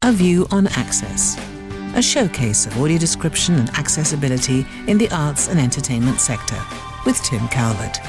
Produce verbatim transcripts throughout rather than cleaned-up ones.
A View on Access, a showcase of audio description and accessibility in the arts and entertainment sector, with Tim Calvert.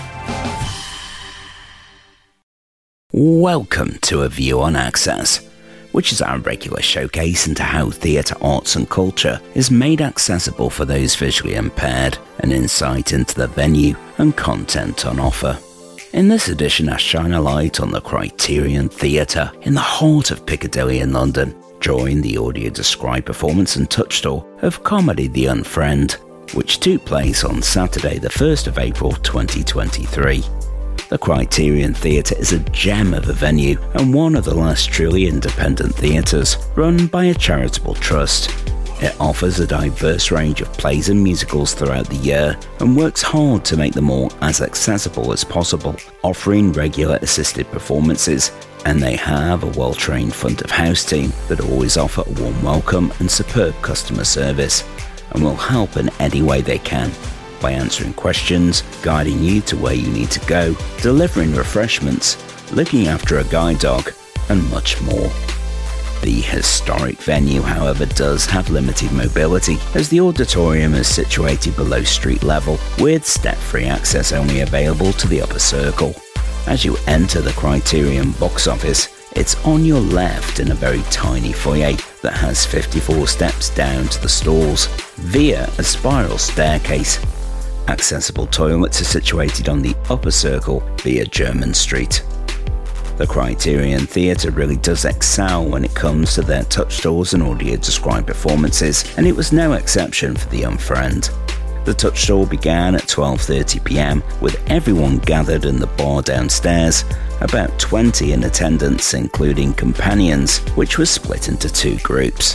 Welcome to A View on Access, which is our regular showcase into how theatre, arts and culture is made accessible for those visually impaired, an insight into the venue and content on offer. In this edition, I shine a light on the Criterion Theatre in the heart of Piccadilly in London, during the audio-described performance and touch tour of comedy The Unfriend, which took place on Saturday the first of April twenty twenty-three. The Criterion Theatre is a gem of a venue and one of the last truly independent theatres run by a charitable trust. It offers a diverse range of plays and musicals throughout the year and works hard to make them all as accessible as possible, offering regular assisted performances, and they have a well-trained front-of-house team that always offer a warm welcome and superb customer service, and will help in any way they can, by answering questions, guiding you to where you need to go, delivering refreshments, looking after a guide dog, and much more. The historic venue, however, does have limited mobility, as the auditorium is situated below street level, with step-free access only available to the upper circle. As you enter the Criterion box office, it's on your left in a very tiny foyer that has fifty-four steps down to the stalls, via a spiral staircase. Accessible toilets are situated on the upper circle via Jermyn Street. The Criterion Theatre really does excel when it comes to their touch tours and audio-described performances, and it was no exception for The Unfriend. The touch tour began at twelve thirty p m with everyone gathered in the bar downstairs, about twenty in attendance including companions, which was split into two groups.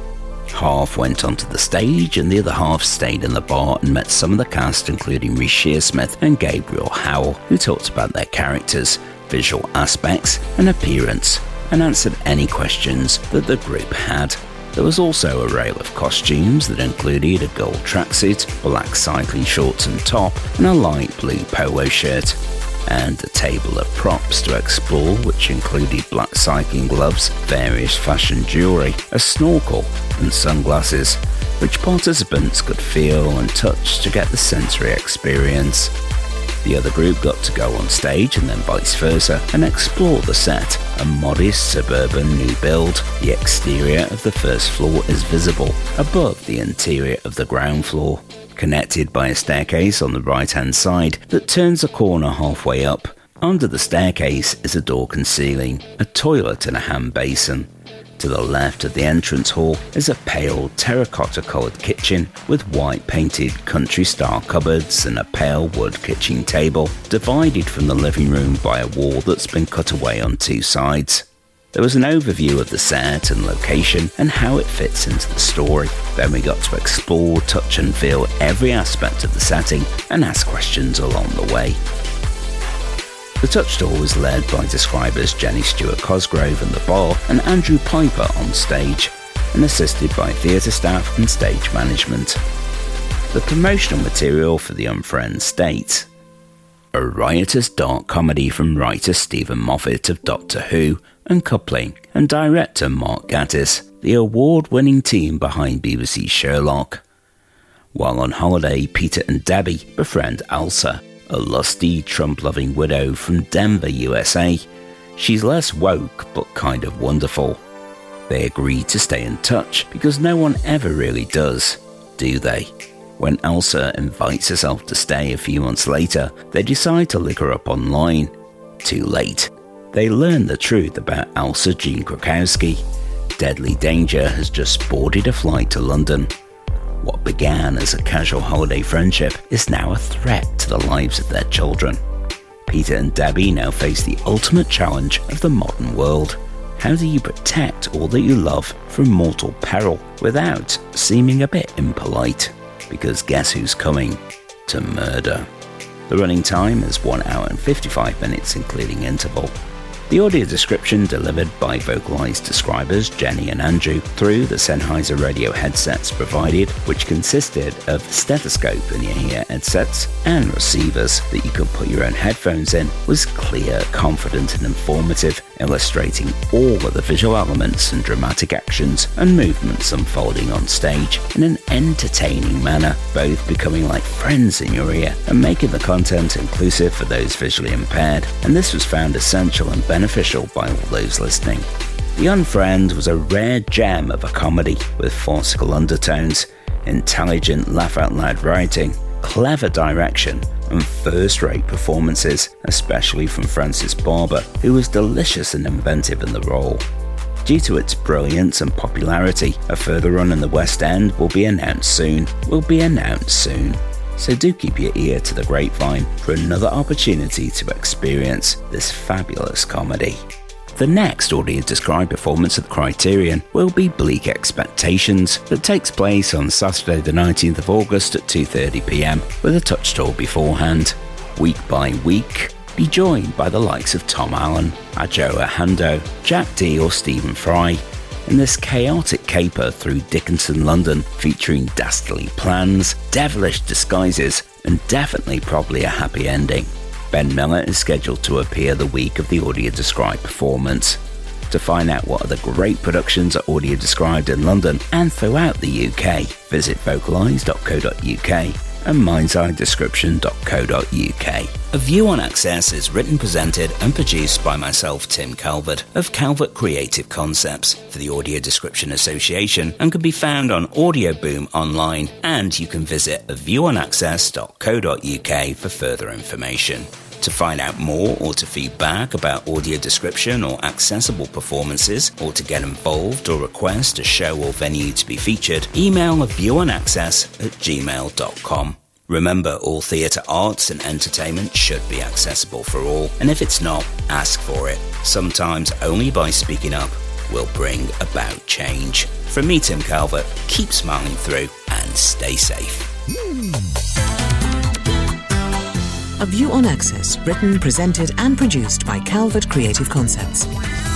Half went onto the stage and the other half stayed in the bar and met some of the cast, including Reece Shearsmith and Gabriel Howell, who talked about their characters, visual aspects and appearance, and answered any questions that the group had. There was also a rail of costumes that included a gold tracksuit, black cycling shorts and top, and a light blue polo shirt, and a table of props to explore, which included black cycling gloves, various fashion jewellery, a snorkel and sunglasses, which participants could feel and touch to get the sensory experience. The other group got to go on stage and then vice versa and explore the set, a modest suburban new build. The exterior of the first floor is visible above the interior of the ground floor, connected by a staircase on the right hand side that turns a corner halfway up. Under the staircase is a door concealing a toilet and a hand basin. To the left of the entrance hall is a pale terracotta coloured kitchen with white painted country style cupboards and a pale wood kitchen table, divided from the living room by a wall that's been cut away on two sides. There was an overview of the set and location and how it fits into the story. Then we got to explore, touch and feel every aspect of the setting and ask questions along the way. The touch tour was led by describers Jenny Stewart Cosgrove in the bar and Andrew Piper on stage, and assisted by theatre staff and stage management. The promotional material for The Unfriend states, a riotous dark comedy from writer Stephen Moffat of Doctor Who and Coupling, and director Mark Gatiss, the award-winning team behind B B C's Sherlock. While on holiday, Peter and Debbie befriend Elsa, a lusty, Trump-loving widow from Denver, U S A. She's less woke, but kind of wonderful. They agree to stay in touch because no one ever really does, do they? When Elsa invites herself to stay a few months later, they decide to look her up online. Too late. They learn the truth about Elsa Jean Krakowski. Deadly danger has just boarded a flight to London. What began as a casual holiday friendship is now a threat to the lives of their children. Peter and Debbie now face the ultimate challenge of the modern world. How do you protect all that you love from mortal peril without seeming a bit impolite? Because guess who's coming to murder? The running time is one hour and fifty-five minutes including interval. The audio description delivered by vocalised describers Jenny and Andrew through the Sennheiser radio headsets provided, which consisted of stethoscope in your ear headsets and receivers that you could put your own headphones in, was clear, confident and informative illustrating all of the visual elements and dramatic actions and movements unfolding on stage in an entertaining manner, both becoming like friends in your ear and making the content inclusive for those visually impaired, and this was found essential and beneficial by all those listening. The Unfriend was a rare gem of a comedy with farcical undertones, intelligent laugh-out-loud writing, clever direction, and first-rate performances, especially from Frances Barber, who was delicious and inventive in the role. Due to its brilliance and popularity, a further run in the West End will be announced soon. Will be announced soon. So do keep your ear to the grapevine for another opportunity to experience this fabulous comedy. The next audio-described performance at the Criterion will be Bleak Expectations, that takes place on Saturday the nineteenth of August at two thirty p m with a touch tour beforehand. Week by week, be joined by the likes of Tom Allen, Adjoa Hando, Jack Dee or Stephen Fry in this chaotic caper through Dickinson London featuring dastardly plans, devilish disguises and definitely probably a happy ending. Ben Miller is scheduled to appear the week of the Audio Described performance. To find out what other great productions are Audio Described in London and throughout the U K, visit vocalise dot co dot U K and mindside description dot co dot U K. A View on Access is written, presented and produced by myself, Tim Calvert, of Calvert Creative Concepts for the Audio Description Association, and can be found on Audio Boom online, and you can visit a view on access dot co dot U K for further information. To find out more or to feedback about audio description or accessible performances, or to get involved or request a show or venue to be featured, email a view on access at gmail dot com. Remember, all theatre arts and entertainment should be accessible for all, and if it's not, ask for it. Sometimes only by speaking up will bring about change. From me, Tim Calvert, keep smiling through and stay safe. A View on Access, written, presented and produced by Calvert Creative Concepts.